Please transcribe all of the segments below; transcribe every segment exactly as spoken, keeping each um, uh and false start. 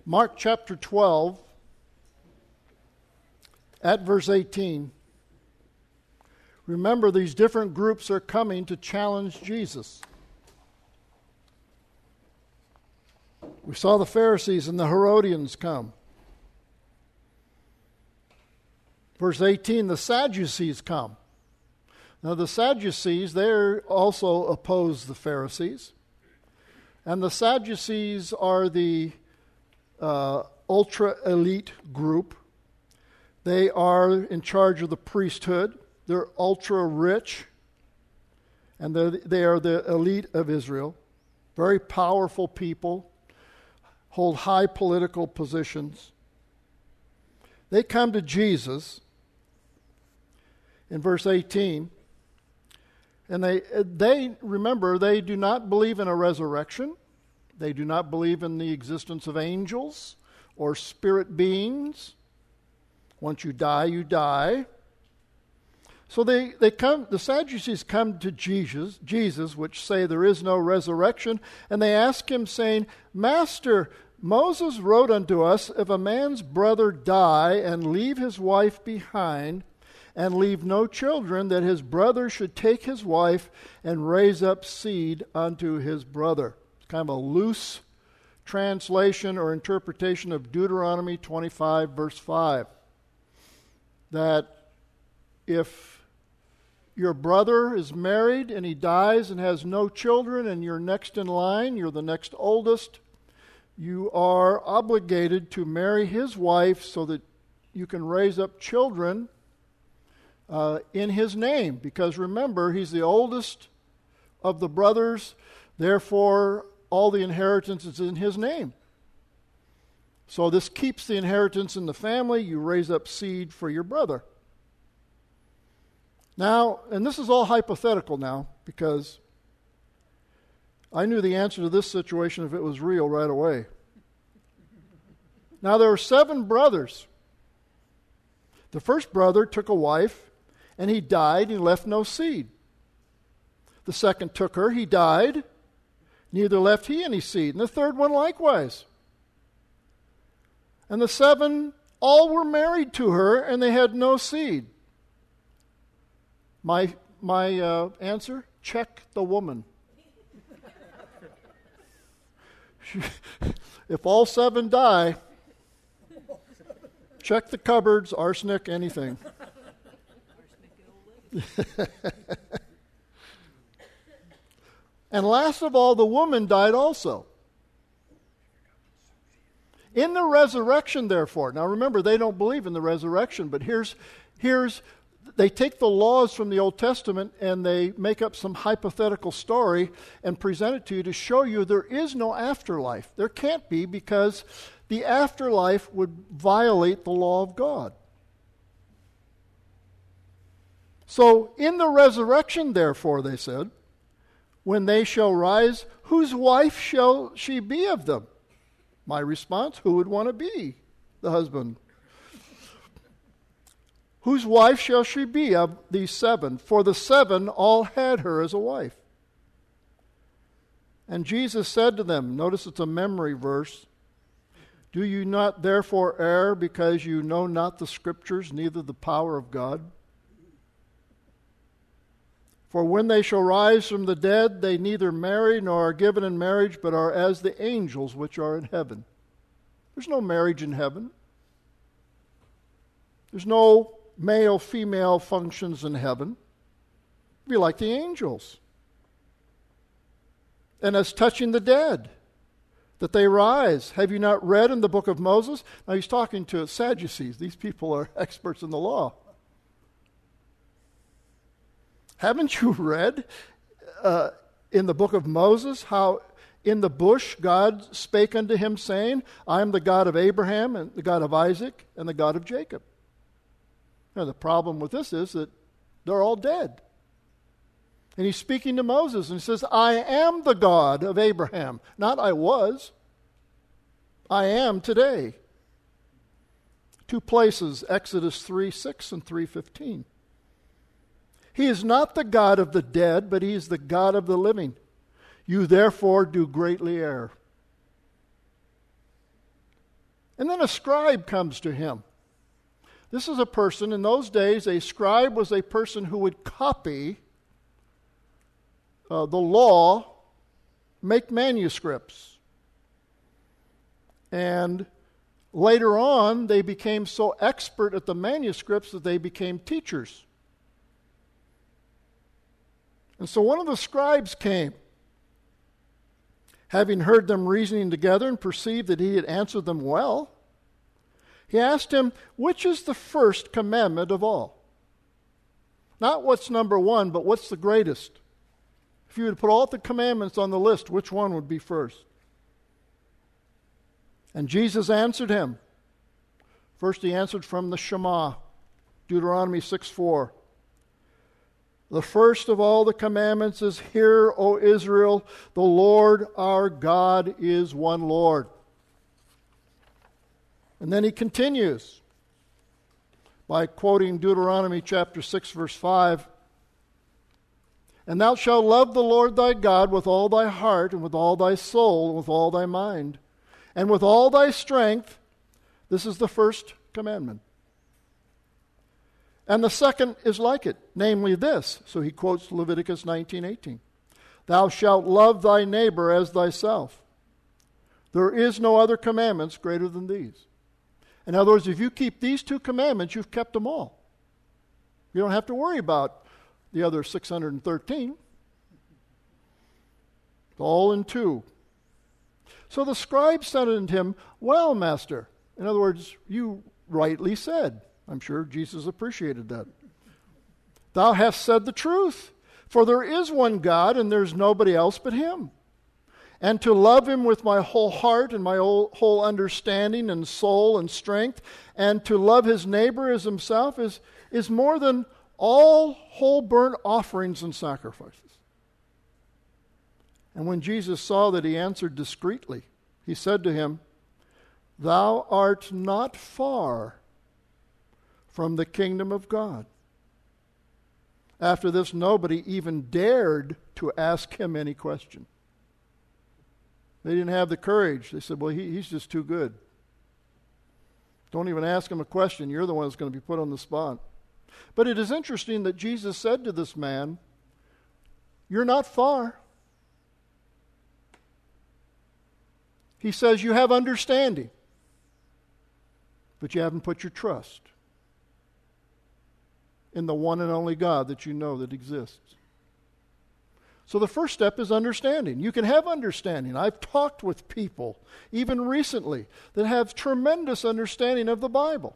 Mark chapter twelve, at verse eighteen. Remember, these different groups are coming to challenge Jesus. We saw the Pharisees and the Herodians come. Verse eighteen, the Sadducees come. Now the Sadducees, they also oppose the Pharisees. And the Sadducees are the uh, ultra-elite group. They are in charge of the priesthood. They're ultra-rich. And they are the elite of Israel. Very powerful people. Hold high political positions. They come to Jesus in verse eighteen. And they, they, remember, they do not believe in a resurrection. They do not believe in the existence of angels or spirit beings. Once you die, you die. So they, they come, the Sadducees come to Jesus, Jesus, which say there is no resurrection, and they ask him, saying, Master, Moses wrote unto us, if a man's brother die and leave his wife behind, and leave no children, that his brother should take his wife and raise up seed unto his brother. It's kind of a loose translation or interpretation of Deuteronomy twenty-five, verse five. That if your brother is married and he dies and has no children, and you're next in line, you're the next oldest, you are obligated to marry his wife so that you can raise up children Uh, in his name, because remember, he's the oldest of the brothers, therefore all the inheritance is in his name. So this keeps the inheritance in the family. You raise up seed for your brother. Now, and this is all hypothetical now, because I knew the answer to this situation if it was real right away. Now, there were seven brothers. The first brother took a wife, and he died, and he left no seed. The second took her, he died, neither left he any seed. And the third one likewise. And the seven, all were married to her, and they had no seed. My, my uh, answer, check the woman. If all seven die, check the cupboards, arsenic, anything. And last of all, the woman died also. In the resurrection, therefore, now remember, they don't believe in the resurrection, but here's, here's, they take the laws from the Old Testament and they make up some hypothetical story and present it to you to show you there is no afterlife. There can't be, because the afterlife would violate the law of God. So, in the resurrection, therefore, they said, when they shall rise, whose wife shall she be of them? My response, who would want to be the husband? Whose wife shall she be of these seven? For the seven all had her as a wife. And Jesus said to them, notice it's a memory verse, do you not therefore err because you know not the Scriptures, neither the power of God? For when they shall rise from the dead, they neither marry nor are given in marriage, but are as the angels which are in heaven. There's no marriage in heaven. There's no male-female functions in heaven. Be like the angels. And as touching the dead, that they rise. Have you not read in the book of Moses? Now he's talking to Sadducees. These people are experts in the law. Haven't you read uh, in the book of Moses how in the bush God spake unto him, saying, I am the God of Abraham and the God of Isaac and the God of Jacob? Now the problem with this is that they're all dead. And he's speaking to Moses and he says, I am the God of Abraham. Not I was. I am today. Two places, Exodus three six and three fifteen. He is not the God of the dead, but he is the God of the living. You therefore do greatly err. And then a scribe comes to him. This is a person, in those days, a scribe was a person who would copy uh, the law, make manuscripts. And later on, they became so expert at the manuscripts that they became teachers. And so one of the scribes came, having heard them reasoning together and perceived that he had answered them well. He asked him, which is the first commandment of all? Not what's number one, but what's the greatest? If you would put all the commandments on the list, which one would be first? And Jesus answered him. First he answered from the Shema, Deuteronomy six four. The first of all the commandments is, Hear, O Israel, the Lord our God is one Lord. And then he continues by quoting Deuteronomy chapter six, verse five. And thou shalt love the Lord thy God with all thy heart, and with all thy soul, and with all thy mind, and with all thy strength. This is the first commandment. And the second is like it, namely this. So he quotes Leviticus nineteen eighteen. Thou shalt love thy neighbor as thyself. There is no other commandments greater than these. In other words, if you keep these two commandments, you've kept them all. You don't have to worry about the other six hundred thirteen. It's all in two. So the scribe said unto him, Well, master. In other words, you rightly said. I'm sure Jesus appreciated that. Thou hast said the truth, for there is one God, and there's nobody else but him. And to love him with my whole heart and my whole understanding and soul and strength, and to love his neighbor as himself is, is more than all whole burnt offerings and sacrifices. And when Jesus saw that he answered discreetly, he said to him, Thou art not far from the kingdom of God. After this, nobody even dared to ask him any question. They didn't have the courage. They said, well, he, he's just too good. Don't even ask him a question. You're the one that's going to be put on the spot. But it is interesting that Jesus said to this man, You're not far. He says, you have understanding, but you haven't put your trust in the one and only God that you know that exists. So the first step is understanding. You can have understanding. I've talked with people, even recently, that have tremendous understanding of the Bible,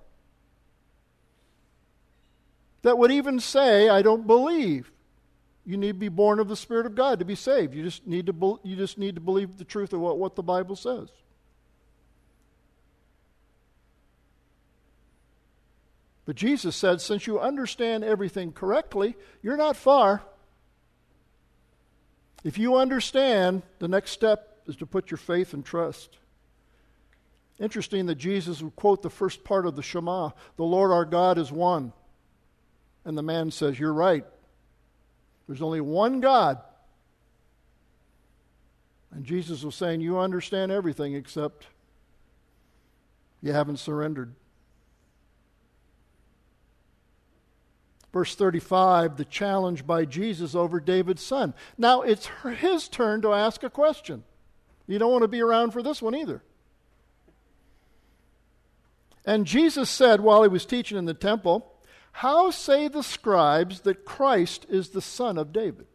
that would even say, I don't believe you need to be born of the Spirit of God to be saved. You just need to, be, you just need to believe the truth of what, what the Bible says. But Jesus said, since you understand everything correctly, you're not far. If you understand, the next step is to put your faith and trust. Interesting that Jesus would quote the first part of the Shema, the Lord our God is one. And the man says, you're right. There's only one God. And Jesus was saying, you understand everything except you haven't surrendered. Verse thirty-five, the challenge by Jesus over David's son. Now it's his turn to ask a question. You don't want to be around for this one either. And Jesus said while he was teaching in the temple, how say the scribes that Christ is the son of David?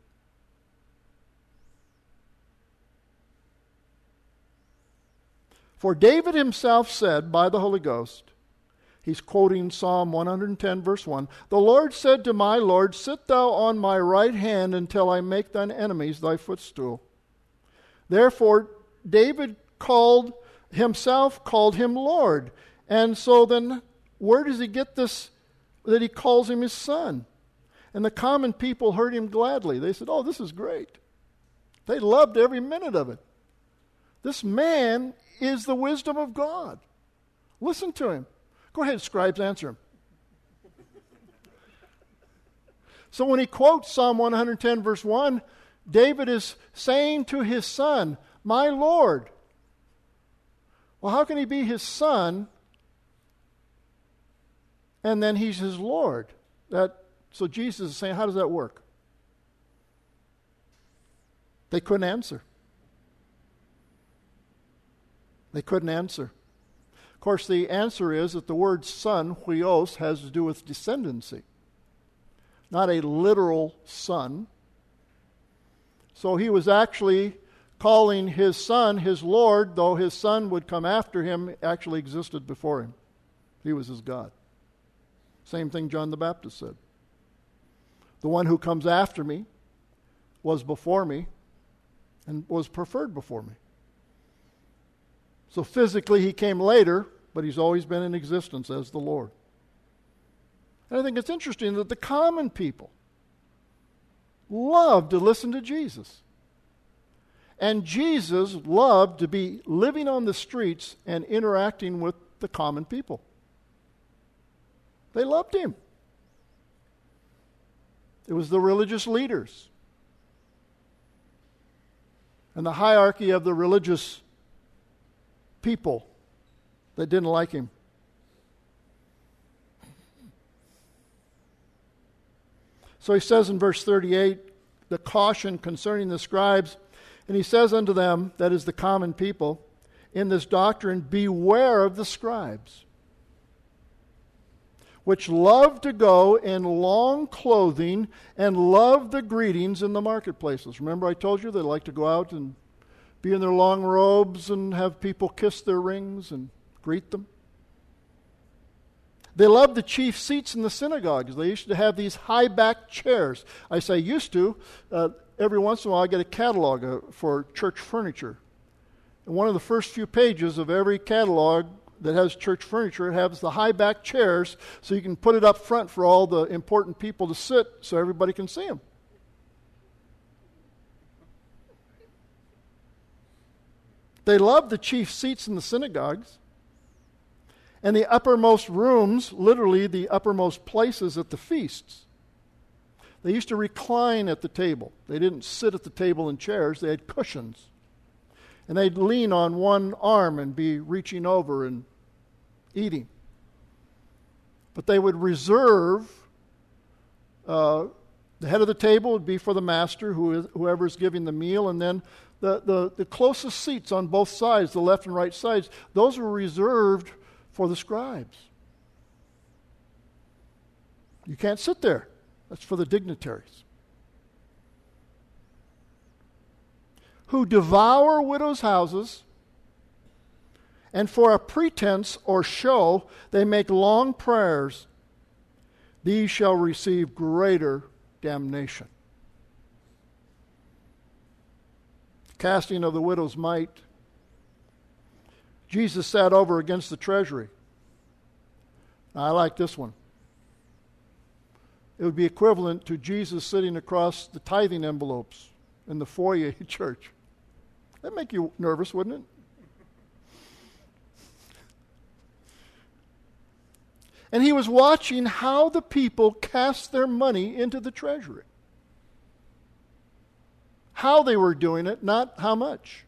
For David himself said by the Holy Ghost, he's quoting Psalm one hundred ten, verse one, the Lord said to my Lord, sit thou on my right hand until I make thine enemies thy footstool. Therefore, David called himself, called him Lord. And so then, where does he get this, that he calls him his son? And the common people heard him gladly. They said, oh, this is great. They loved every minute of it. This man is the wisdom of God. Listen to him. Go ahead, scribes, answer him. So when he quotes Psalm one hundred ten, verse one, David is saying to his son, my Lord. Well, how can he be his son and then he's his Lord? That so Jesus is saying, how does that work? They couldn't answer. They couldn't answer. Of course, the answer is that the word son, huios, has to do with descendancy. Not a literal son. So he was actually calling his son his Lord, though his son would come after him, actually existed before him. He was his God. Same thing John the Baptist said. The one who comes after me was before me and was preferred before me. So physically he came later, but he's always been in existence as the Lord. And I think it's interesting that the common people loved to listen to Jesus. And Jesus loved to be living on the streets and interacting with the common people. They loved him. It was the religious leaders and the hierarchy of the religious people that didn't like him. So he says in verse thirty-eight, the caution concerning the scribes, and he says unto them, that is the common people, in this doctrine, beware of the scribes, which love to go in long clothing and love the greetings in the marketplaces. Remember I told you they like to go out and be in their long robes and have people kiss their rings and greet them. They love the chief seats in the synagogues. They used to have these high-backed chairs. I say used to. Uh, every once in a while I get a catalog uh, for church furniture. And one of the first few pages of every catalog that has church furniture has the high-backed chairs so you can put it up front for all the important people to sit so everybody can see them. They love the chief seats in the synagogues and the uppermost rooms, literally the uppermost places at the feasts. They used to recline at the table. They didn't sit at the table in chairs. They had cushions. And they'd lean on one arm and be reaching over and eating. But they would reserve, uh, the head of the table would be for the master, who is, whoever is giving the meal, and then the, the, the closest seats on both sides, the left and right sides, those were reserved for the scribes. You can't sit there. That's for the dignitaries. Who devour widows' houses, and for a pretense or show they make long prayers. These shall receive greater damnation. Casting of the widow's mite. Jesus sat over against the treasury. Now, I like this one. It would be equivalent to Jesus sitting across the tithing envelopes in the foyer church. That'd make you nervous, wouldn't it? And he was watching how the people cast their money into the treasury. How they were doing it, not how much.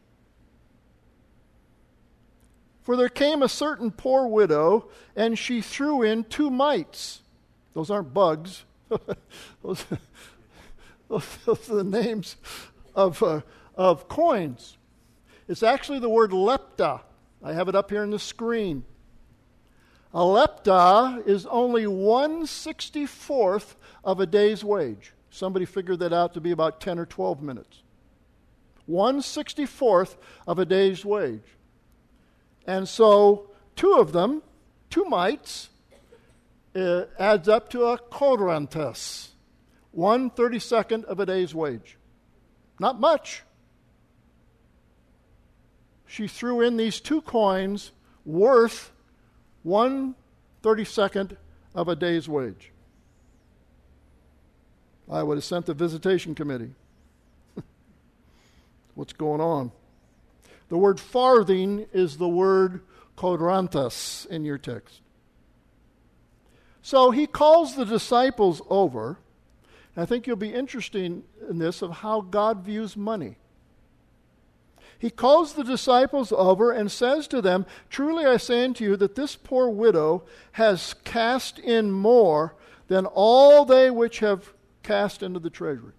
For there came a certain poor widow, and she threw in two mites. Those aren't bugs. those, those, those are the names of, uh, of coins. It's actually the word lepta. I have it up here on the screen. A lepta is only one sixty-fourth of a day's wage. Somebody figured that out to be about ten or twelve minutes. one sixty-fourth of a day's wage. And so two of them, two mites, uh, adds up to a kodrantes, one thirty-second of a day's wage. Not much. She threw in these two coins worth one thirty-second of a day's wage. I would have sent the visitation committee. What's going on? The word farthing is the word kodrantes in your text. So he calls the disciples over. I think you'll be interested in this of how God views money. He calls the disciples over and says to them, "Truly I say unto you that this poor widow has cast in more than all they which have cast into the treasury."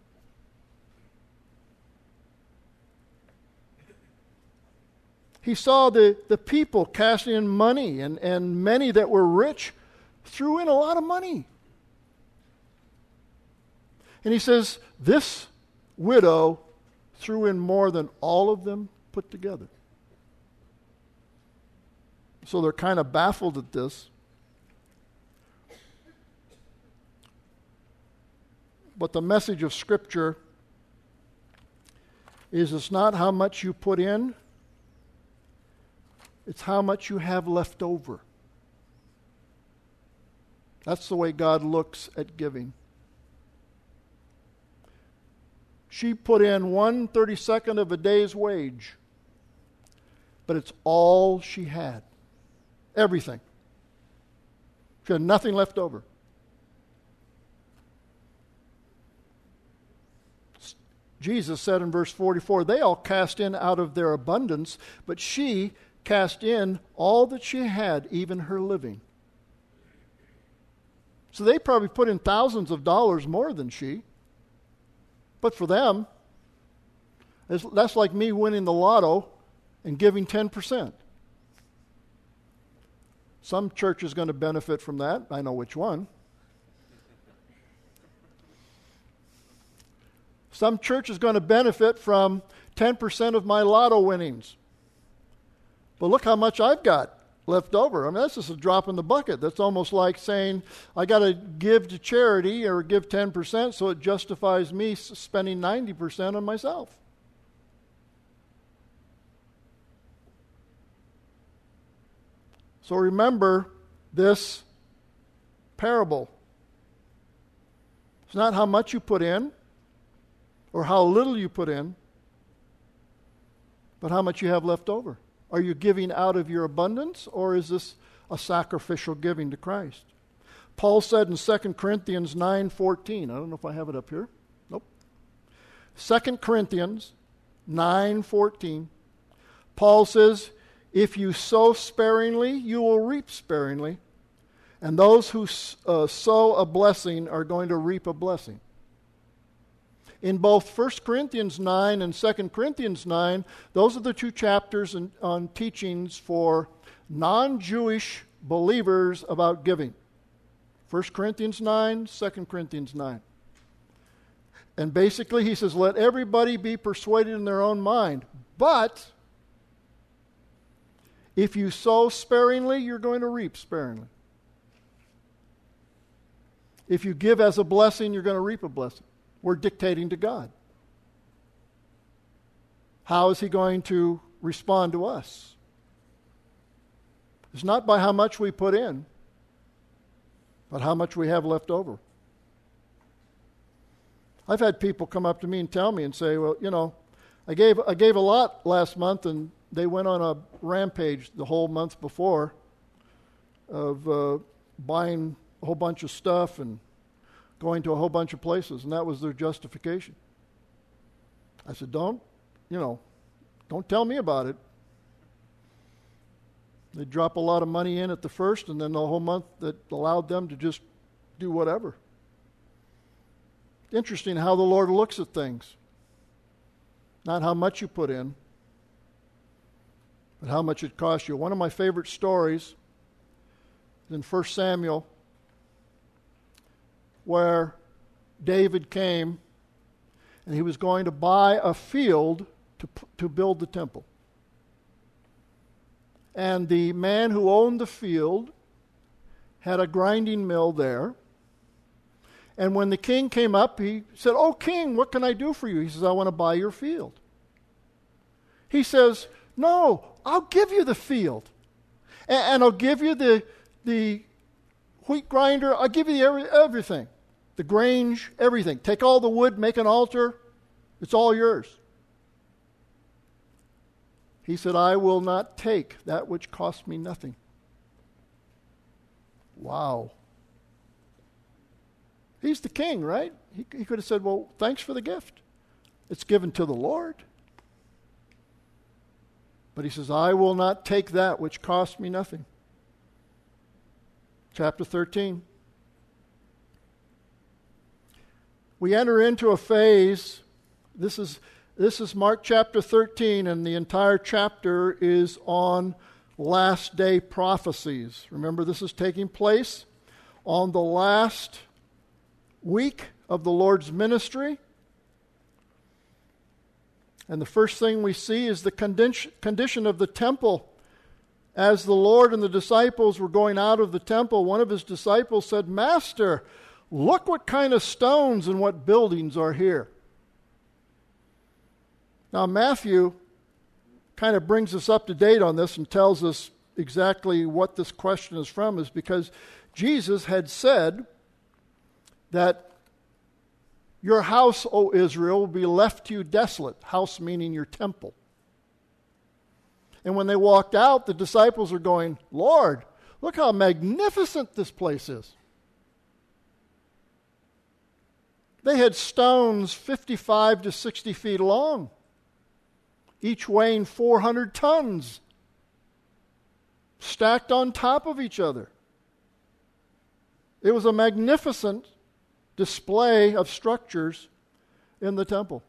He saw the, the people casting in money, and, and many that were rich threw in a lot of money. And he says, this widow threw in more than all of them put together. So they're kind of baffled at this. But the message of Scripture is it's not how much you put in, it's how much you have left over. That's the way God looks at giving. She put in one thirty-second of a day's wage, but it's all she had. Everything. She had nothing left over. Jesus said in verse forty-four, they all cast in out of their abundance, but she cast in all that she had, even her living. So they probably put in thousands of dollars more than she. But for them, that's like me winning the lotto and giving ten percent. Some church is going to benefit from that. I know which one. Some church is going to benefit from ten percent of my lotto winnings. But look how much I've got left over. I mean, that's just a drop in the bucket. That's almost like saying, I got to give to charity or give ten percent so it justifies me spending ninety percent on myself. So remember this parable. It's not how much you put in or how little you put in, but how much you have left over. Are you giving out of your abundance, or is this a sacrificial giving to Christ? Paul said in Second Corinthians nine fourteen, I don't know if I have it up here. Nope. Second Corinthians nine fourteen, Paul says, if you sow sparingly, you will reap sparingly, and those who uh, sow a blessing are going to reap a blessing. In both First Corinthians nine and Second Corinthians nine, those are the two chapters in, on teachings for non-Jewish believers about giving. First Corinthians nine, Second Corinthians nine. And basically he says, let everybody be persuaded in their own mind. But if you sow sparingly, you're going to reap sparingly. If you give as a blessing, you're going to reap a blessing. We're dictating to God. How is he going to respond to us? It's not by how much we put in, but how much we have left over. I've had people come up to me and tell me and say, well, you know, I gave I gave a lot last month, and they went on a rampage the whole month before of uh, buying a whole bunch of stuff and going to a whole bunch of places, and that was their justification. I said, don't, you know, don't tell me about it. They drop a lot of money in at the first, and then the whole month that allowed them to just do whatever. Interesting how the Lord looks at things. Not how much you put in, but how much it cost you. One of my favorite stories is in First Samuel, where David came and he was going to buy a field to, to build the temple. And the man who owned the field had a grinding mill there. And when the king came up, he said, "Oh, king, what can I do for you?" He says, "I want to buy your field." He says, "No, I'll give you the field. And, and I'll give you the, the wheat grinder. I'll give you the every, everything. The grange, everything. Take all the wood, make an altar. It's all yours." He said, "I will not take that which cost me nothing." Wow. He's the king, right? He, he could have said, "Well, thanks for the gift. It's given to the Lord." But he says, I will not take that which cost me nothing. Chapter thirteen. We enter into a phase. This is, this is Mark chapter thirteen, and the entire chapter is on last day prophecies. Remember, this is taking place on the last week of the Lord's ministry. And the first thing we see is the condition of the temple. As the Lord and the disciples were going out of the temple, one of his disciples said, Master, look what kind of stones and what buildings are here. Now Matthew kind of brings us up to date on this and tells us exactly what this question is from, is because Jesus had said that your house, O Israel, will be left to you desolate. House meaning your temple. And when they walked out, the disciples are going, Lord, look how magnificent this place is. They had stones fifty-five to sixty feet long, each weighing four hundred tons, stacked on top of each other. It was a magnificent display of structures in the temple.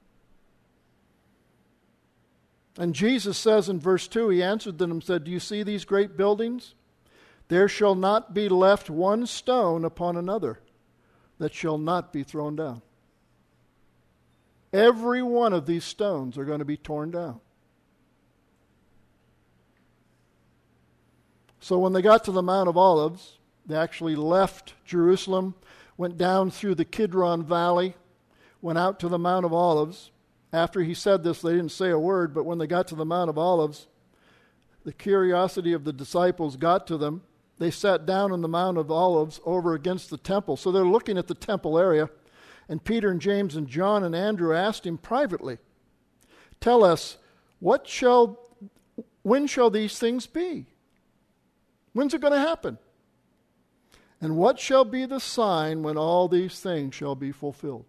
And Jesus says in verse two, he answered them and said, do you see these great buildings? There shall not be left one stone upon another that shall not be thrown down. Every one of these stones are going to be torn down. So when they got to the Mount of Olives, they actually left Jerusalem, went down through the Kidron Valley, went out to the Mount of Olives. After he said this, they didn't say a word, but when they got to the Mount of Olives, the curiosity of the disciples got to them. They sat down on the Mount of Olives over against the temple. So they're looking at the temple area, and Peter and James and John and Andrew asked him privately, tell us, what shall, when shall these things be? When's it going to happen? And what shall be the sign when all these things shall be fulfilled?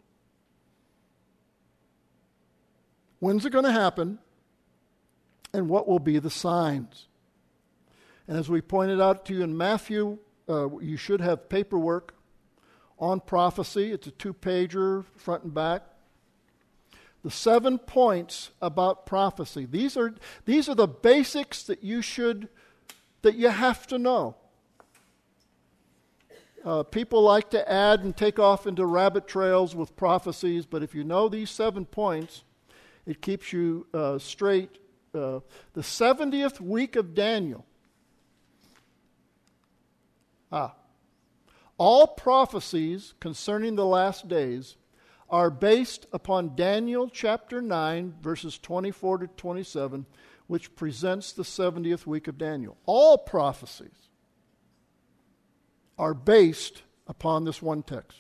When's it going to happen? And what will be the signs? And as we pointed out to you in Matthew, uh, you should have paperwork on prophecy. It's a two-pager, front and back. The seven points about prophecy. These are these are the basics that you should that you have to know. Uh, people like to add and take off into rabbit trails with prophecies, but if you know these seven points, it keeps you uh, straight. Uh, the seventieth week of Daniel. Ah. All prophecies concerning the last days are based upon Daniel chapter nine, verses twenty-four to twenty-seven, which presents the seventieth week of Daniel. All prophecies are based upon this one text.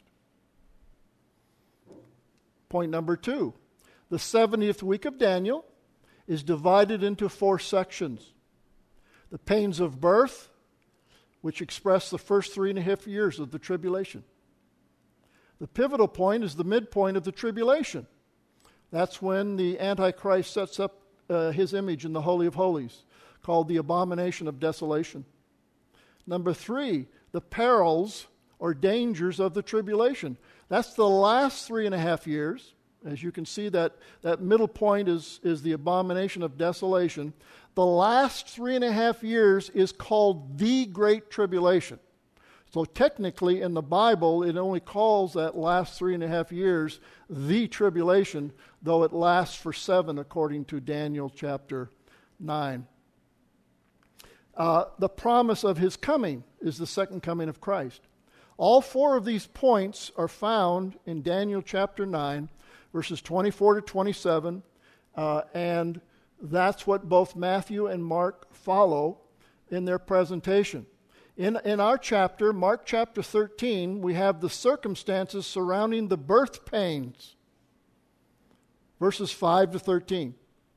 Point number two. The seventieth week of Daniel is divided into four sections. The pains of birth, which express the first three and a half years of the tribulation. The pivotal point is the midpoint of the tribulation. That's when the Antichrist sets up uh, his image in the Holy of Holies, called the abomination of desolation. Number three, the perils or dangers of the tribulation. That's the last three and a half years. As you can see, that, that middle point is, is the abomination of desolation. The last three and a half years is called the Great Tribulation. So technically in the Bible, it only calls that last three and a half years the tribulation, though it lasts for seven according to Daniel chapter nine. Uh, the promise of his coming is the second coming of Christ. All four of these points are found in Daniel chapter nine, verses twenty-four to twenty-seven, uh, and that's what both Matthew and Mark follow in their presentation. In, in our chapter, Mark chapter thirteen, we have the circumstances surrounding the birth pains, verses five to thirteen.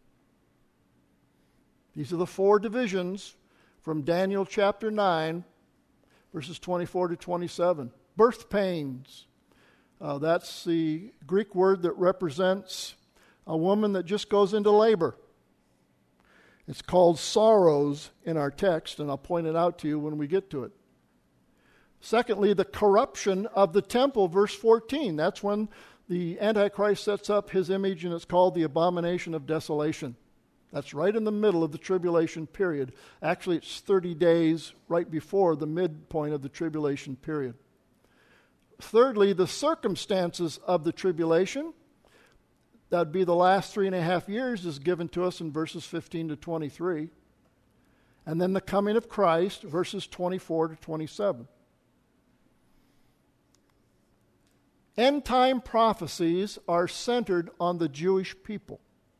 These are the four divisions from Daniel chapter nine, verses twenty-four to twenty-seven. Birth pains. Uh, that's the Greek word that represents a woman that just goes into labor. It's called sorrows in our text, and I'll point it out to you when we get to it. Secondly, the corruption of the temple, verse fourteen. That's when the Antichrist sets up his image, and it's called the abomination of desolation. That's right in the middle of the tribulation period. Actually, it's thirty days right before the midpoint of the tribulation period. Thirdly, the circumstances of the tribulation. That would be the last three and a half years, is given to us in verses fifteen to twenty-three. And then the coming of Christ, verses twenty-four to twenty-seven. End-time prophecies are centered on the Jewish people.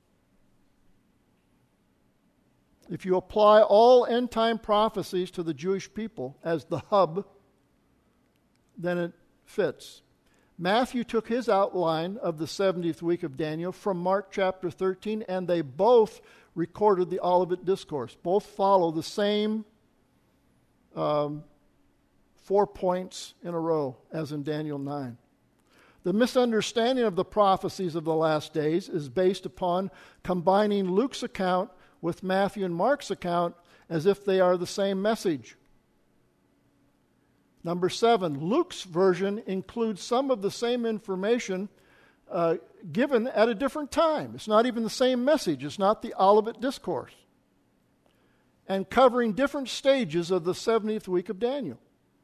If you apply all end-time prophecies to the Jewish people as the hub, then it fits. Matthew took his outline of the seventieth week of Daniel from Mark chapter thirteen, and they both recorded the Olivet Discourse. Both follow the same um, four points in a row as in Daniel nine. The misunderstanding of the prophecies of the last days is based upon combining Luke's account with Matthew and Mark's account as if they are the same message. Number seven, Luke's version includes some of the same information uh, given at a different time. It's not even the same message. It's not the Olivet Discourse. And covering different stages of the seventieth week of Daniel.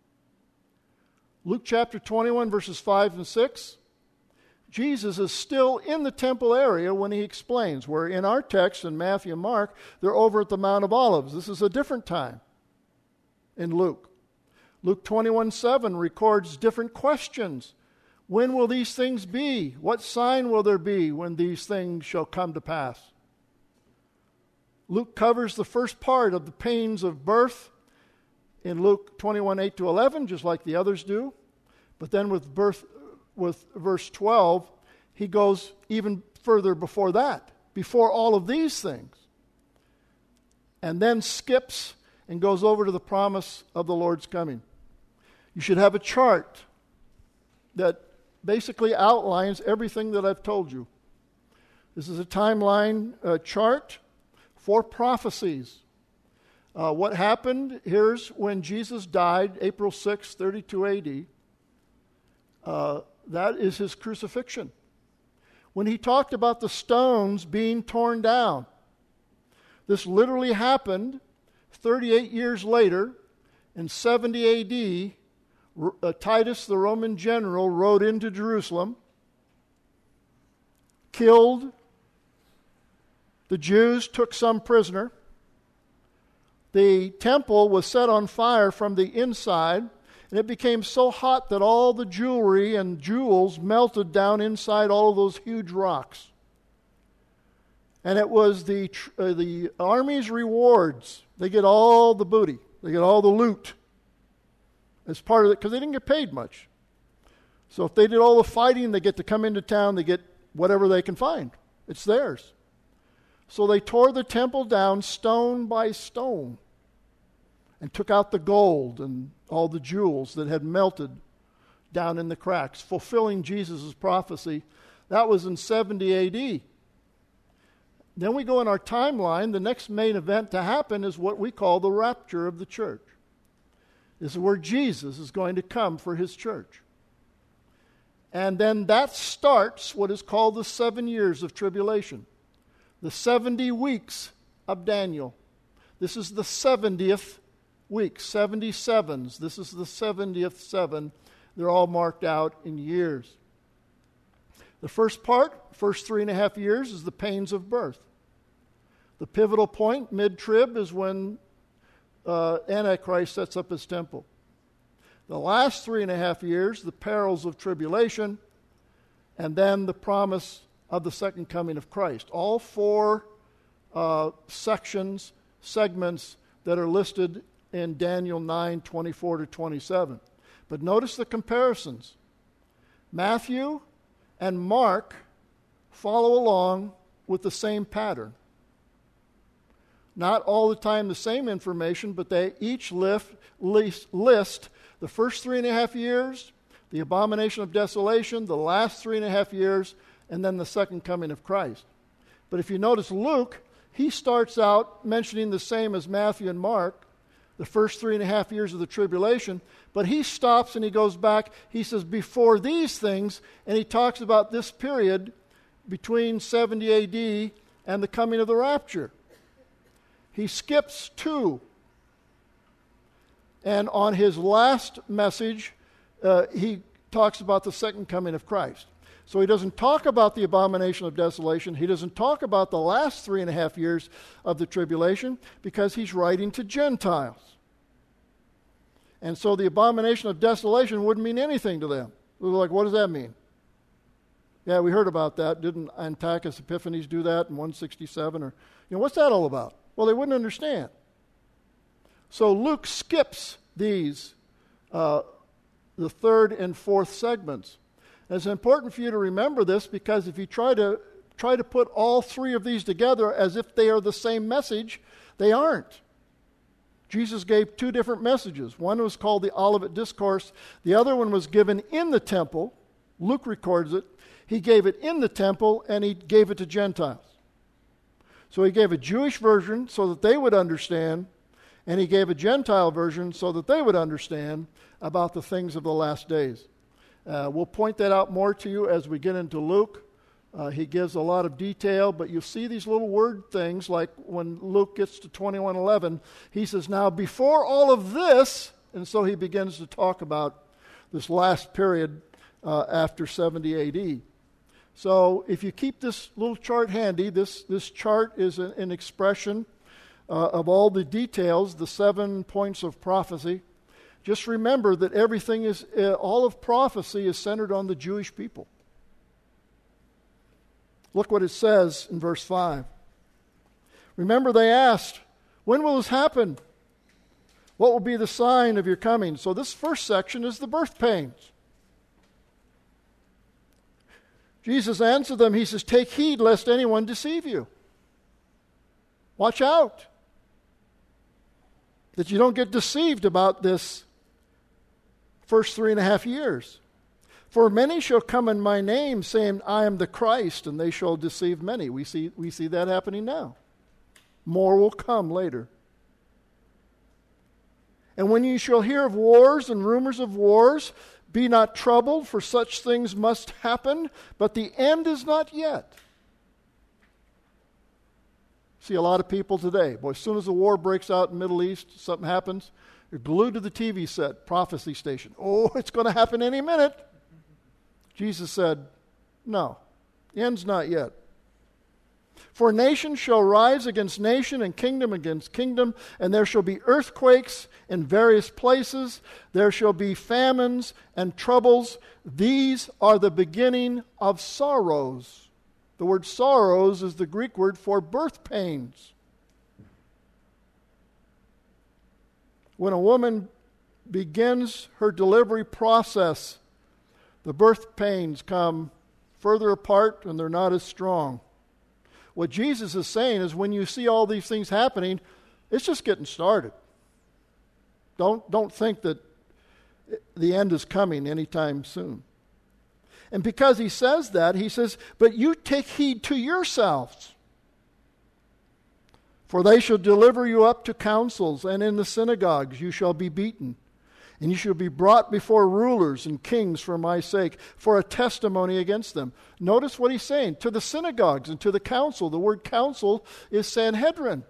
Luke chapter twenty-one, verses five and six. Jesus is still in the temple area when he explains, where in our text in Matthew and Mark, they're over at the Mount of Olives. This is a different time in Luke. Luke twenty-one seven records different questions. When will these things be? What sign will there be when these things shall come to pass? Luke covers the first part of the pains of birth in Luke twenty-one eight to eleven, just like the others do. But then with birth, with verse twelve, he goes even further before that, before all of these things. And then skips and goes over to the promise of the Lord's coming. You should have a chart that basically outlines everything that I've told you. This is a timeline uh, chart for prophecies. Uh, what happened, here's when Jesus died, April sixth, thirty-two A D. Uh, that is his crucifixion. When he talked about the stones being torn down, this literally happened thirty-eight years later. In seventy A D, uh, Titus, the Roman general, rode into Jerusalem, killed the Jews, took some prisoner. The temple was set on fire from the inside, and it became so hot that all the jewelry and jewels melted down inside all of those huge rocks. And it was the uh, the army's rewards. They get all the booty. They get all the loot as part of it, because they didn't get paid much. So if they did all the fighting, they get to come into town, they get whatever they can find. It's theirs. So they tore the temple down stone by stone and took out the gold and all the jewels that had melted down in the cracks, fulfilling Jesus' prophecy. That was in seventy A D. Then we go in our timeline. The next main event to happen is what we call the rapture of the church. This is where Jesus is going to come for his church. And then that starts what is called the seven years of tribulation. The seventy weeks of Daniel. This is the seventieth week, seventy-sevens. This is the seventieth seven. They're all marked out in years. The first part, first three and a half years, is the pains of birth. The pivotal point, mid-trib, is when uh, Antichrist sets up his temple. The last three and a half years, the perils of tribulation, and then the promise of the second coming of Christ. All four uh, sections, segments that are listed in Daniel nine, twenty-four to twenty-seven. But notice the comparisons. Matthew and Mark follow along with the same pattern. Not all the time the same information, but they each lift, list, list the first three and a half years, the abomination of desolation, the last three and a half years, and then the second coming of Christ. But if you notice, Luke he starts out mentioning the same as Matthew and Mark, the first three and a half years of the tribulation, but he stops and he goes back. He says, before these things, and he talks about this period between seventy A D and the coming of the rapture. He skips two. And on his last message, uh, he talks about the second coming of Christ. So he doesn't talk about the abomination of desolation. He doesn't talk about the last three and a half years of the tribulation because he's writing to Gentiles. And so the abomination of desolation wouldn't mean anything to them. They were like, what does that mean? Yeah, we heard about that. Didn't Antiochus Epiphanes do that in one sixty-seven? Or, you know, what's that all about? Well, they wouldn't understand. So Luke skips these, uh, the third and fourth segments. And it's important for you to remember this because if you try to try to put all three of these together as if they are the same message, they aren't. Jesus gave two different messages. One was called the Olivet Discourse. The other one was given in the temple. Luke records it. He gave it in the temple and he gave it to Gentiles. So he gave a Jewish version so that they would understand, and he gave a Gentile version so that they would understand about the things of the last days. Uh, we'll point that out more to you as we get into Luke. Uh, he gives a lot of detail, but you see these little word things like when Luke gets to twenty-one eleven, he says, now before all of this, and so he begins to talk about this last period uh, after seventy A D. So if you keep this little chart handy, this, this chart is an, an expression uh, of all the details, the seven points of prophecy. Just remember that everything is, uh, all of prophecy is centered on the Jewish people. Look what it says in verse five. Remember they asked, when will this happen? What will be the sign of your coming? So this first section is the birth pains. Jesus answered them, he says, take heed lest anyone deceive you. Watch out that you don't get deceived about this first three and a half years. For many shall come in my name, saying, I am the Christ, and they shall deceive many. We see, we see that happening now. More will come later. And when you shall hear of wars and rumors of wars, be not troubled, for such things must happen, but the end is not yet. See a lot of people today, boy, as soon as the war breaks out in the Middle East, something happens, you're glued to the T V set, prophecy station. Oh, it's going to happen any minute. Jesus said, no, the end's not yet. For nation shall rise against nation and kingdom against kingdom, and there shall be earthquakes in various places. There shall be famines and troubles. These are the beginning of sorrows. The word sorrows is the Greek word for birth pains. When a woman begins her delivery process, the birth pains come further apart and they're not as strong. What Jesus is saying is when you see all these things happening, it's just getting started. Don't, don't think that the end is coming anytime soon. And because he says that, he says, but you take heed to yourselves. For they shall deliver you up to councils, and in the synagogues you shall be beaten. And you shall be brought before rulers and kings for my sake, for a testimony against them. Notice what he's saying. To the synagogues and to the council. The word council is Sanhedrin.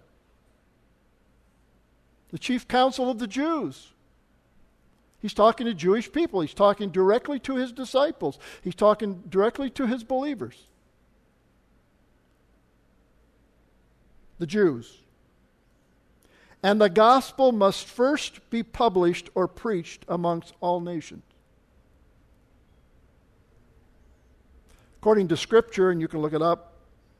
The chief council of the Jews. He's talking to Jewish people. He's talking directly to his disciples. He's talking directly to his believers. The Jews. And the gospel must first be published or preached amongst all nations. According to Scripture, and you can look it up,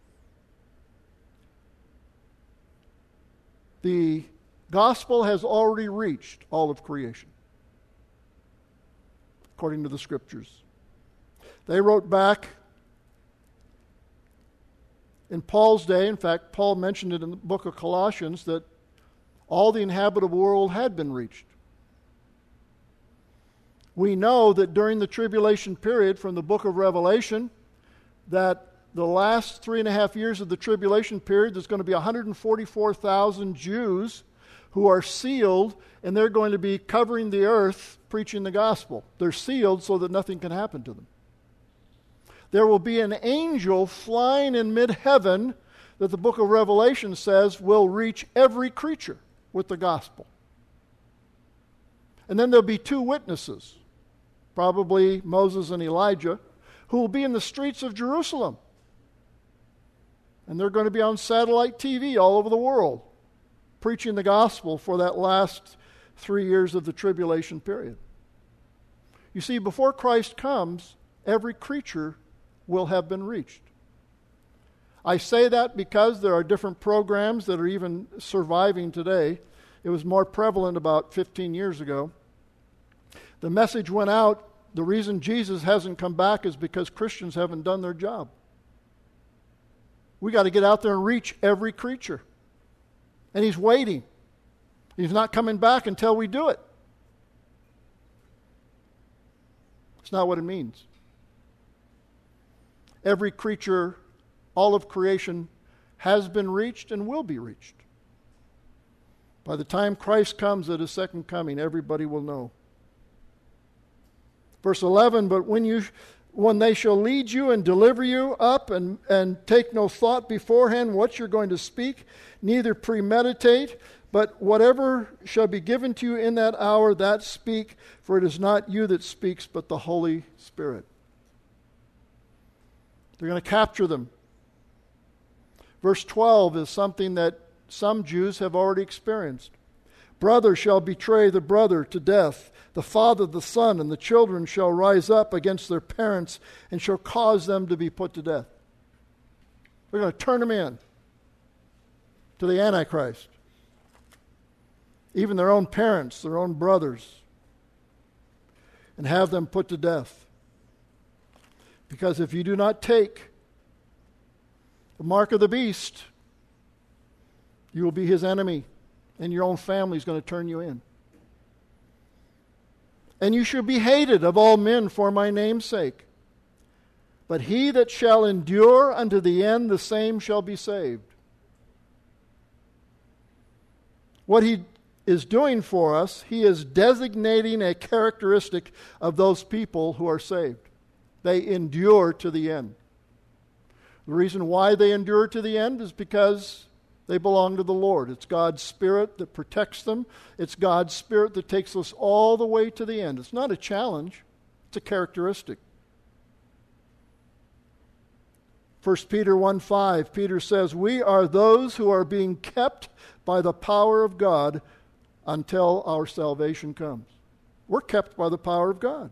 the gospel has already reached all of creation, according to the Scriptures. They wrote back in Paul's day, in fact, Paul mentioned it in the book of Colossians, that all the inhabitable world had been reached. We know that during the tribulation period from the book of Revelation that the last three and a half years of the tribulation period, there's going to be one hundred forty-four thousand Jews who are sealed, and they're going to be covering the earth preaching the gospel. They're sealed so that nothing can happen to them. There will be an angel flying in mid-heaven that the book of Revelation says will reach every creature with the gospel. And then there'll be two witnesses, probably Moses and Elijah, who will be in the streets of Jerusalem. And they're going to be on satellite T V all over the world, preaching the gospel for that last three years of the tribulation period. You see, before Christ comes, every creature will have been reached. I say that because there are different programs that are even surviving today. It was more prevalent about fifteen years ago. The message went out, the reason Jesus hasn't come back is because Christians haven't done their job. We got to get out there and reach every creature. And he's waiting. He's not coming back until we do it. It's not what it means. Every creature, all of creation, has been reached and will be reached. By the time Christ comes at his second coming, everybody will know. Verse eleven, but when you when they shall lead you and deliver you up and, and take no thought beforehand what you're going to speak, neither premeditate, but whatever shall be given to you in that hour, that speak, for it is not you that speaks, but the Holy Spirit. They're going to capture them. Verse twelve is something that some Jews have already experienced. Brother shall betray the brother to death, the father the son, and the children shall rise up against their parents and shall cause them to be put to death. They're going to turn them in to the Antichrist. Even their own parents, their own brothers, and have them put to death. Because if you do not take the mark of the beast, you will be his enemy, and your own family is going to turn you in. And you shall be hated of all men for my name's sake. But he that shall endure unto the end, the same shall be saved. What he is doing for us, he is designating a characteristic of those people who are saved. They endure to the end. The reason why they endure to the end is because they belong to the Lord. It's God's Spirit that protects them. It's God's Spirit that takes us all the way to the end. It's not a challenge. It's a characteristic. First Peter one five, Peter says, we are those who are being kept by the power of God until our salvation comes. We're kept by the power of God.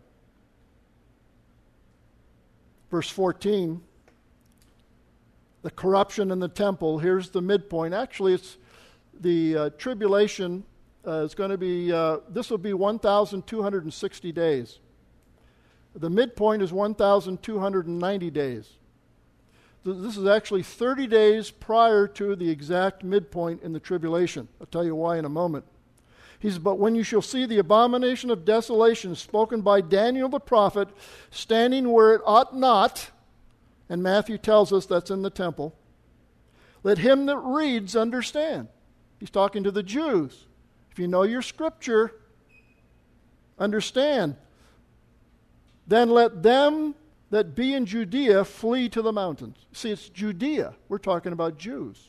Verse fourteen, the corruption in the temple. Here's the midpoint. Actually, it's the uh, tribulation uh, is going to be, uh, this will be one thousand two hundred sixty days. The midpoint is one thousand two hundred ninety days. This is actually thirty days prior to the exact midpoint in the tribulation. I'll tell you why in a moment. He says, but when you shall see the abomination of desolation spoken by Daniel the prophet, standing where it ought not, and Matthew tells us that's in the temple, let him that reads understand. He's talking to the Jews. If you know your scripture, understand. Then let them that be in Judea flee to the mountains. See, it's Judea. We're talking about Jews.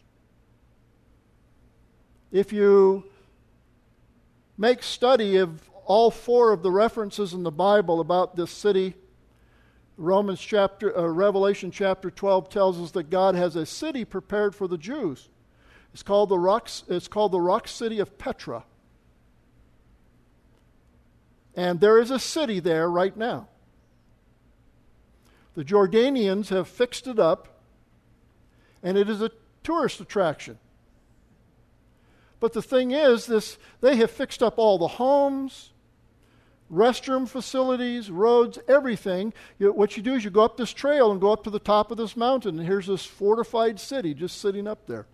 If you make study of all four of the references in the Bible about this city, Romans chapter, uh, Revelation chapter twelve tells us that God has a city prepared for the Jews. It's called the rock, it's called the rock city of Petra. And there is a city there right now. The Jordanians have fixed it up, and it is a tourist attraction. But the thing is, this they have fixed up all the homes, restroom facilities, roads, everything. You, what you do is you go up this trail and go up to the top of this mountain, and here's this fortified city just sitting up there.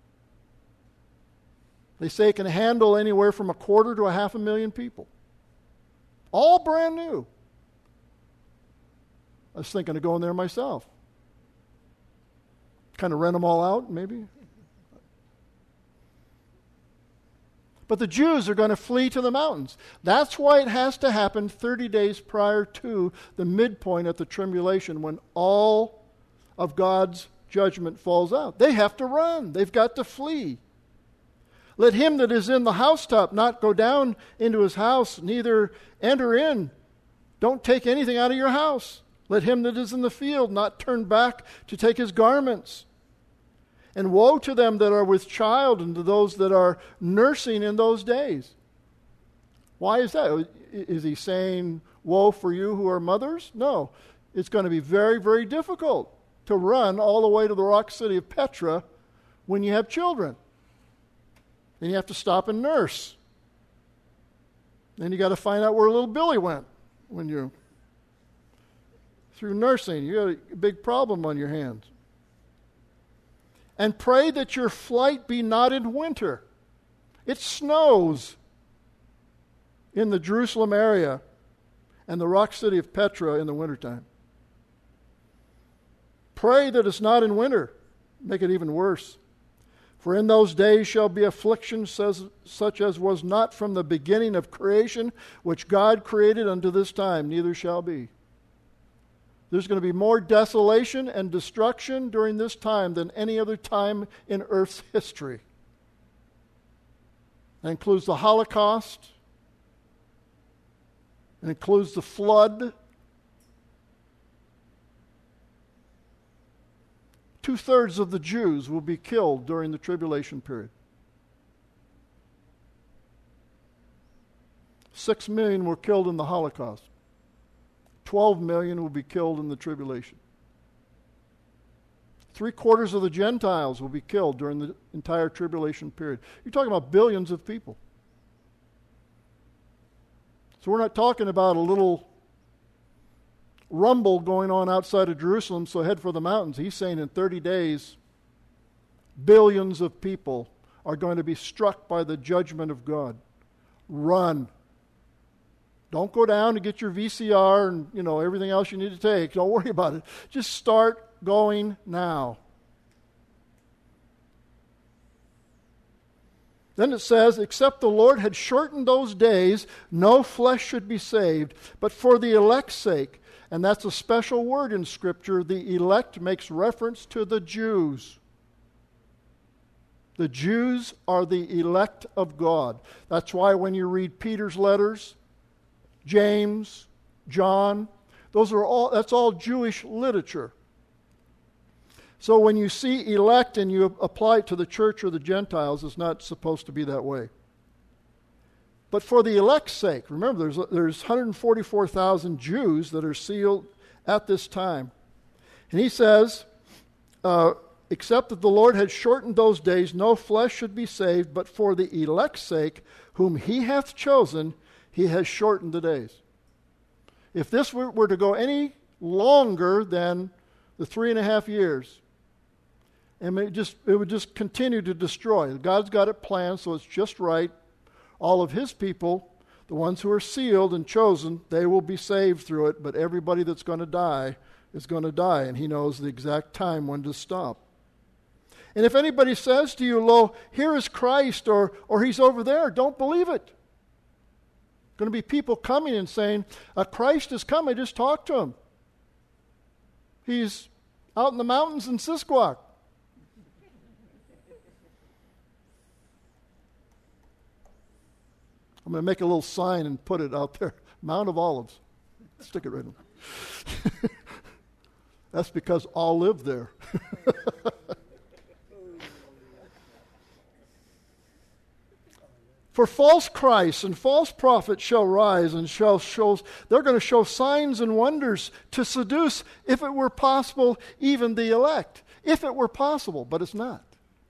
They say it can handle anywhere from a quarter to a half a million people. All brand new. I was thinking of going there myself. Kind of rent them all out, maybe? But the Jews are going to flee to the mountains. That's why it has to happen thirty days prior to the midpoint of the tribulation, when all of God's judgment falls out. They have to run. They've got to flee. Let him that is in the housetop not go down into his house, neither enter in. Don't take anything out of your house. Let him that is in the field not turn back to take his garments. And woe to them that are with child, and to those that are nursing in those days. Why is that? Is he saying, woe for you who are mothers? No. It's going to be very, very difficult to run all the way to the rock city of Petra when you have children. And you have to stop and nurse. Then you got to find out where little Billy went when you're through nursing. You got a big problem on your hands. And pray that your flight be not in winter. It snows in the Jerusalem area and the rock city of Petra in the wintertime. Pray that it's not in winter. Make it even worse. For in those days shall be affliction says, such as was not from the beginning of creation, which God created unto this time, neither shall be. There's going to be more desolation and destruction during this time than any other time in earth's history. That includes the Holocaust. It includes the flood. Two-thirds of the Jews will be killed during the tribulation period. Six million were killed in the Holocaust. Twelve million will be killed in the tribulation. Three quarters of the Gentiles will be killed during the entire tribulation period. You're talking about billions of people. So we're not talking about a little rumble going on outside of Jerusalem, so head for the mountains. He's saying in thirty days, billions of people are going to be struck by the judgment of God. Run. Don't go down to get your V C R and, you know, everything else you need to take. Don't worry about it. Just start going now. Then it says, except the Lord had shortened those days, no flesh should be saved, but for the elect's sake. And that's a special word in Scripture. The elect makes reference to the Jews. The Jews are the elect of God. That's why when you read Peter's letters, James, John, those are all, that's all Jewish literature. So when you see elect and you apply it to the church or the Gentiles, it's not supposed to be that way. But for the elect's sake, remember there's, there's one hundred forty-four thousand Jews that are sealed at this time. And he says, uh, except that the Lord had shortened those days, no flesh should be saved, but for the elect's sake, whom he hath chosen, he has shortened the days. If this were, were to go any longer than the three and a half years, and it, just, it would just continue to destroy. God's got it planned, so it's just right. All of his people, the ones who are sealed and chosen, they will be saved through it, but everybody that's going to die is going to die, and he knows the exact time when to stop. And if anybody says to you, lo, here is Christ, or, or he's over there, don't believe it. Going to be people coming and saying, uh, Christ has come, I just talked to him. He's out in the mountains in Sisquoc. I'm going to make a little sign and put it out there. Mount of Olives. Stick it right in. That's because all live there. For false Christs and false prophets shall rise and shall show, they're going to show signs and wonders to seduce, if it were possible, even the elect. If it were possible, but it's not.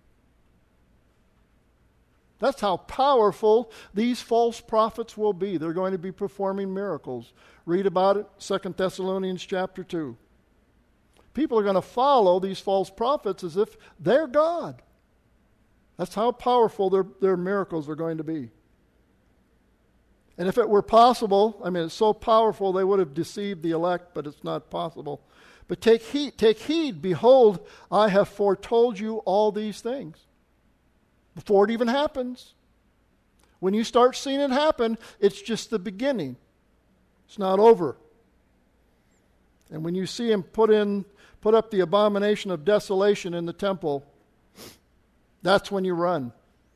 That's how powerful these false prophets will be. They're going to be performing miracles. Read about it, Second Thessalonians chapter two. People are going to follow these false prophets as if they're God. That's how powerful their, their miracles are going to be. And if it were possible, I mean, it's so powerful they would have deceived the elect, but it's not possible. But take heed, take heed, behold, I have foretold you all these things. Before it even happens. When you start seeing it happen, it's just the beginning. It's not over. And when you see him put in, put up the abomination of desolation in the temple, that's when you run.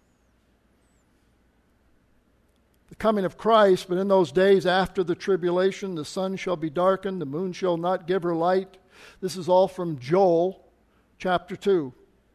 The coming of Christ, but in those days after the tribulation, the sun shall be darkened, the moon shall not give her light. This is all from Joel chapter two.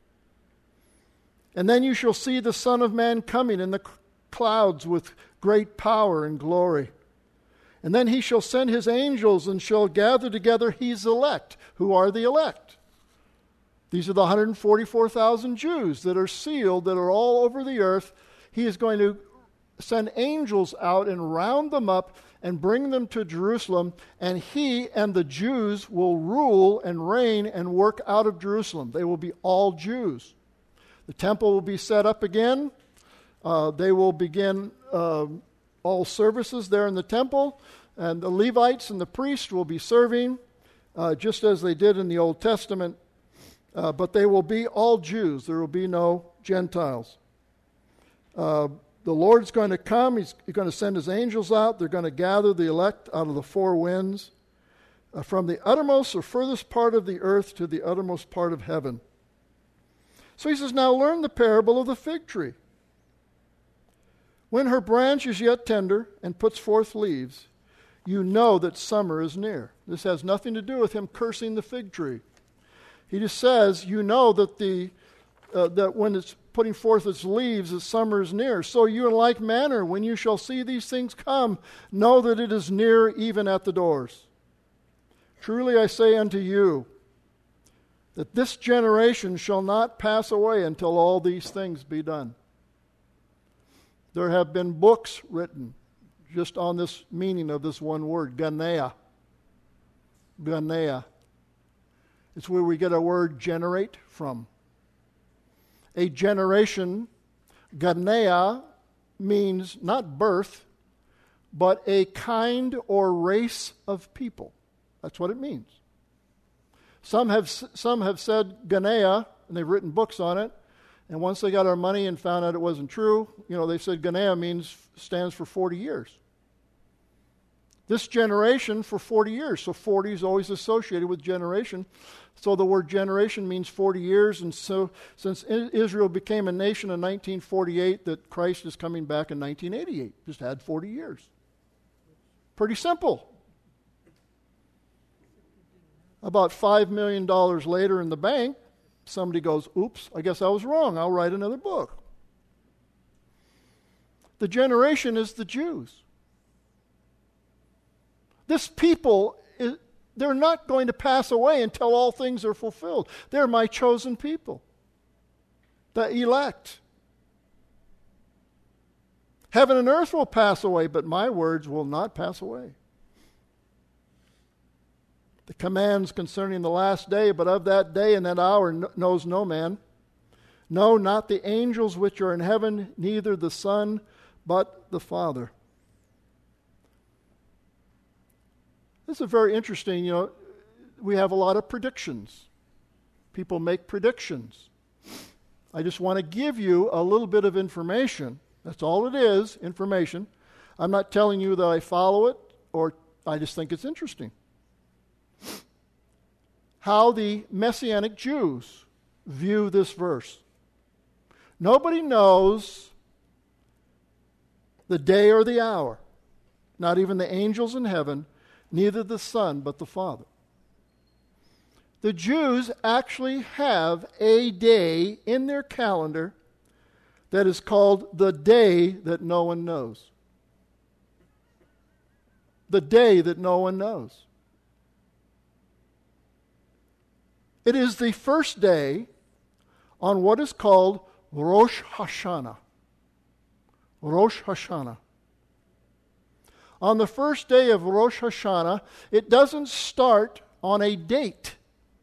And then you shall see the Son of Man coming in the clouds with great power and glory. And then he shall send his angels and shall gather together his elect. Who are the elect? These are the one hundred forty-four thousand Jews that are sealed, that are all over the earth. He is going to send angels out and round them up and bring them to Jerusalem, and he and the Jews will rule and reign and work out of Jerusalem. They will be all Jews. The temple will be set up again. Uh, they will begin uh, all services there in the temple, and the Levites and the priests will be serving uh, just as they did in the Old Testament, uh, but they will be all Jews. There will be no Gentiles. Uh, the Lord's going to come. He's, he's going to send his angels out. They're going to gather the elect out of the four winds, uh, from the uttermost or furthest part of the earth to the uttermost part of heaven. So he says, now learn the parable of the fig tree. When her branch is yet tender and puts forth leaves, you know that summer is near. This has nothing to do with him cursing the fig tree. He just says, you know that the uh, that when it's putting forth its leaves, that summer is near. So you in like manner, when you shall see these things come, know that it is near, even at the doors. Truly I say unto you, that this generation shall not pass away until all these things be done. There have been books written just on this meaning of this one word, Ganea. Ganea. It's where we get our word generate from. A generation, Ganea, means not birth, but a kind or race of people. That's what it means. Some have some have said Ganea, and they've written books on it. And once they got our money and found out it wasn't true, you know, they said Ganea means stands for forty years. This generation for forty years. So forty is always associated with generation. So the word generation means forty years. And so since Israel became a nation in nineteen forty-eight, that Christ is coming back in nineteen eighty-eight. Just add forty years. Pretty simple. About five million dollars later in the bank, somebody goes, oops, I guess I was wrong. I'll write another book. The generation is the Jews. This people, is, they're not going to pass away until all things are fulfilled. They're my chosen people, the elect. Heaven and earth will pass away, but my words will not pass away. The commands concerning the last day, but of that day and that hour knows no man. No, not the angels which are in heaven, neither the Son, but the Father. This is very interesting. You know, we have a lot of predictions. People make predictions. I just want to give you a little bit of information. That's all it is, information. I'm not telling you that I follow it, or I just think it's interesting. How the Messianic Jews view this verse. Nobody knows the day or the hour, not even the angels in heaven, neither the Son, but the Father. The Jews actually have a day in their calendar that is called the day that no one knows. The day that no one knows. It is the first day on what is called Rosh Hashanah. Rosh Hashanah. On the first day of Rosh Hashanah, it doesn't start on a date.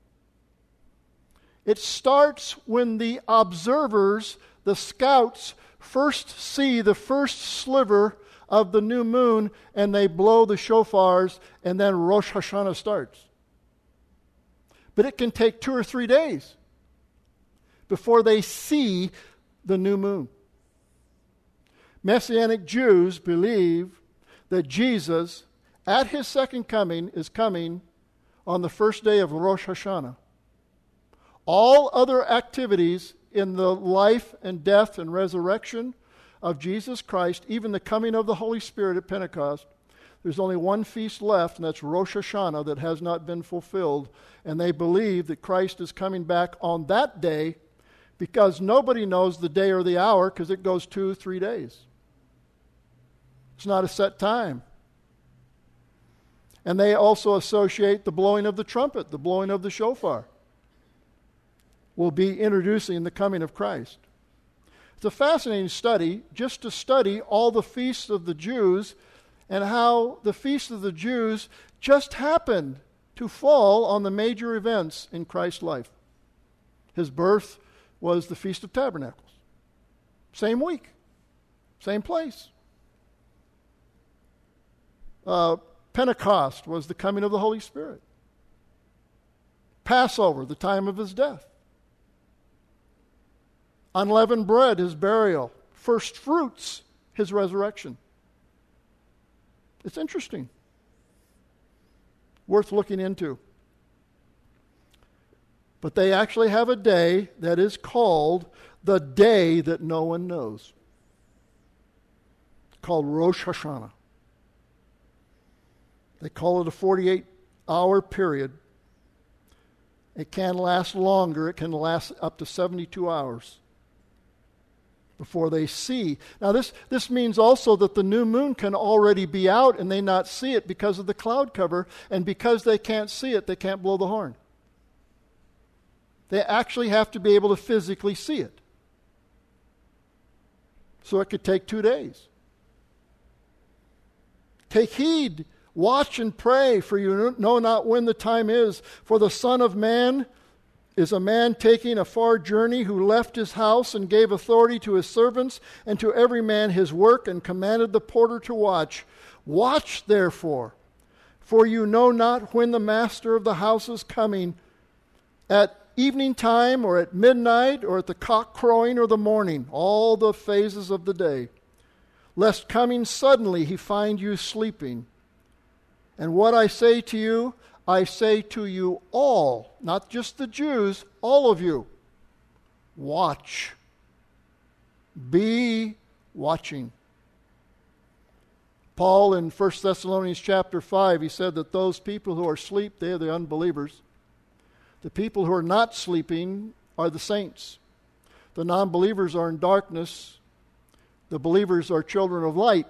It starts when the observers, the scouts, first see the first sliver of the new moon, and they blow the shofars, and then Rosh Hashanah starts. But it can take two or three days before they see the new moon. Messianic Jews believe that Jesus, at his second coming, is coming on the first day of Rosh Hashanah. All other activities in the life and death and resurrection of Jesus Christ, even the coming of the Holy Spirit at Pentecost, there's only one feast left, and that's Rosh Hashanah, that has not been fulfilled. And they believe that Christ is coming back on that day, because nobody knows the day or the hour, because it goes two, three days. It's not a set time. And they also associate the blowing of the trumpet, the blowing of the shofar, will be introducing the coming of Christ. It's a fascinating study, just to study all the feasts of the Jews and how the feasts of the Jews just happened to fall on the major events in Christ's life. His birth was the Feast of Tabernacles. Same week, same place. Uh, Pentecost was the coming of the Holy Spirit. Passover, the time of his death. Unleavened bread, his burial. First fruits, his resurrection. It's interesting. Worth looking into. But they actually have a day that is called the day that no one knows. It's called Rosh Hashanah. They call it a forty-eight hour period. It can last longer. It can last up to seventy-two hours before they see. Now this, this means also that the new moon can already be out and they not see it because of the cloud cover, and because they can't see it, they can't blow the horn. They actually have to be able to physically see it. So it could take two days. Take heed, watch and pray, for you know not when the time is. For the Son of Man is a man taking a far journey, who left his house and gave authority to his servants and to every man his work, and commanded the porter to watch. Watch therefore, for you know not when the master of the house is coming, at evening time, or at midnight, or at the cock crowing, or the morning, all the phases of the day, lest coming suddenly he find you sleeping. And what I say to you, I say to you all, not just the Jews, all of you. Watch. Be watching. Paul in First Thessalonians chapter five, he said that those people who are asleep, they are the unbelievers. The people who are not sleeping are the saints. The non-believers are in darkness. The believers are children of light.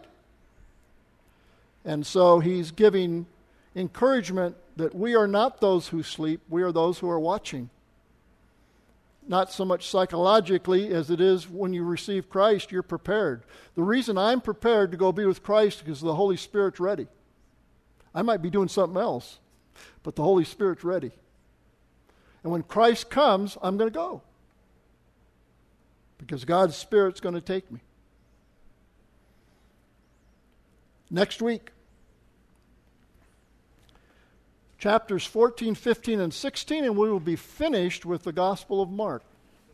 And so he's giving encouragement that we are not those who sleep, we are those who are watching. Not so much psychologically as it is when you receive Christ, you're prepared. The reason I'm prepared to go be with Christ is because the Holy Spirit's ready. I might be doing something else, but the Holy Spirit's ready. And when Christ comes, I'm going to go. Because God's Spirit's going to take me. Next week, chapters fourteen, fifteen, and sixteen, and we will be finished with the Gospel of Mark.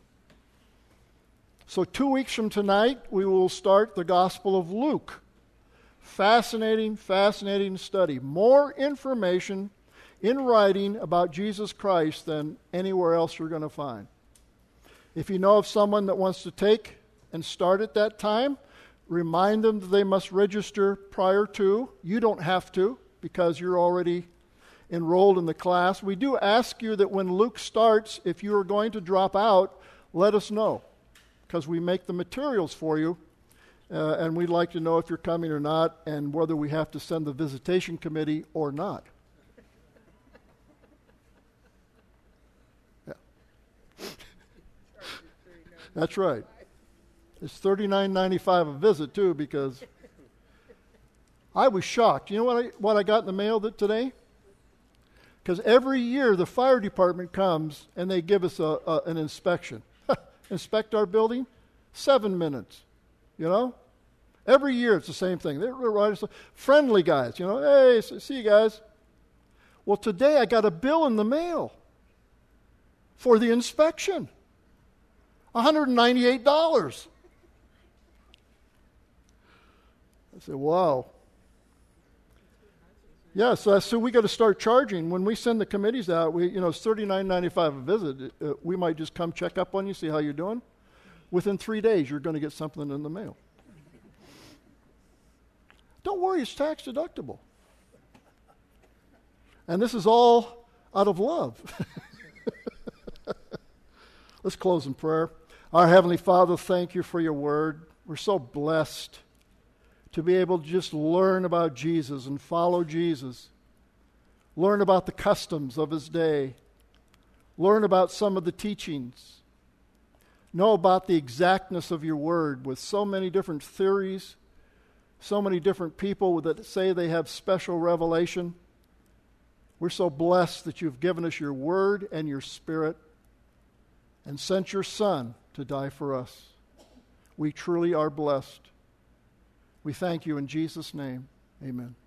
So two weeks from tonight, we will start the Gospel of Luke. Fascinating, fascinating study. More information in writing about Jesus Christ than anywhere else you're going to find. If you know of someone that wants to take and start at that time, remind them that they must register prior to. You don't have to, because you're already enrolled in the class. We do ask you that when Luke starts, if you are going to drop out, let us know, because we make the materials for you, uh, and we'd like to know if you're coming or not, and whether we have to send the visitation committee or not. Yeah. That's right. It's thirty-nine ninety-five a visit too, because I was shocked. You know what I, what I got in the mail that today? Because every year the fire department comes and they give us a, a, an inspection. Inspect our building, seven minutes. You know, every year it's the same thing. They're right, friendly guys. You know, hey, see you guys. Well, today I got a bill in the mail. for the inspection. one hundred ninety-eight dollars. I said, wow. Yeah, so, so we got to start charging. When we send the committees out, we, you know, it's thirty-nine ninety-five a visit. Uh, we might just come check up on you, see how you're doing. Within three days, you're going to get something in the mail. Don't worry, it's tax deductible. And this is all out of love. Let's close in prayer. Our Heavenly Father, thank you for your word. We're so blessed to be able to just learn about Jesus and follow Jesus. Learn about the customs of his day. Learn about some of the teachings. Know about the exactness of your word with so many different theories, so many different people that say they have special revelation. We're so blessed that you've given us your word and your spirit and sent your Son to die for us. We truly are blessed. We thank you in Jesus' name. Amen.